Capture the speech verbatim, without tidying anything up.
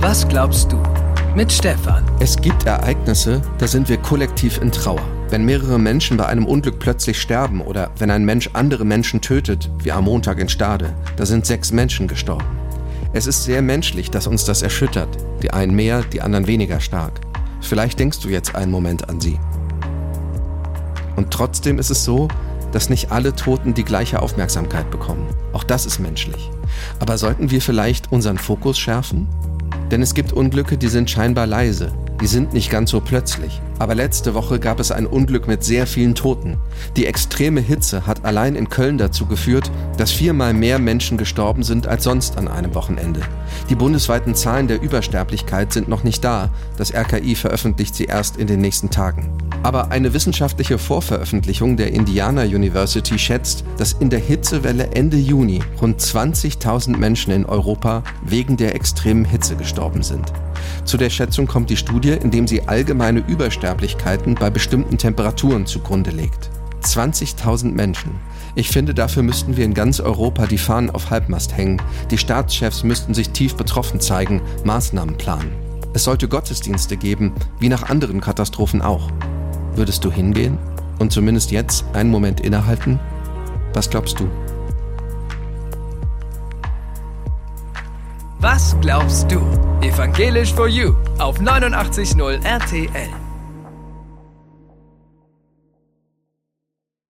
Was glaubst du? Mit Stefan. Es gibt Ereignisse, da sind wir kollektiv in Trauer. Wenn mehrere Menschen bei einem Unglück plötzlich sterben oder wenn ein Mensch andere Menschen tötet, wie am Montag in Stade, da sind sechs Menschen gestorben. Es ist sehr menschlich, dass uns das erschüttert. Die einen mehr, die anderen weniger stark. Vielleicht denkst du jetzt einen Moment an sie. Und trotzdem ist es so, dass nicht alle Toten die gleiche Aufmerksamkeit bekommen. Auch das ist menschlich. Aber sollten wir vielleicht unseren Fokus schärfen? Denn es gibt Unglücke, die sind scheinbar leise. Die sind nicht ganz so plötzlich. Aber letzte Woche gab es ein Unglück mit sehr vielen Toten. Die extreme Hitze hat allein in Köln dazu geführt, dass viermal mehr Menschen gestorben sind als sonst an einem Wochenende. Die bundesweiten Zahlen der Übersterblichkeit sind noch nicht da. Das R K I veröffentlicht sie erst in den nächsten Tagen. Aber eine wissenschaftliche Vorveröffentlichung der Indiana University schätzt, dass in der Hitzewelle Ende Juni rund zwanzigtausend Menschen in Europa wegen der extremen Hitze gestorben sind. Zu der Schätzung kommt die Studie, indem sie allgemeine Übersterblichkeiten bei bestimmten Temperaturen zugrunde legt. zwanzigtausend Menschen. Ich finde, dafür müssten wir in ganz Europa die Fahnen auf Halbmast hängen. Die Staatschefs müssten sich tief betroffen zeigen, Maßnahmen planen. Es sollte Gottesdienste geben, wie nach anderen Katastrophen auch. Würdest du hingehen und zumindest jetzt einen Moment innehalten? Was glaubst du? Was glaubst du? Evangelisch for You auf neunundachtzig Komma null R T L.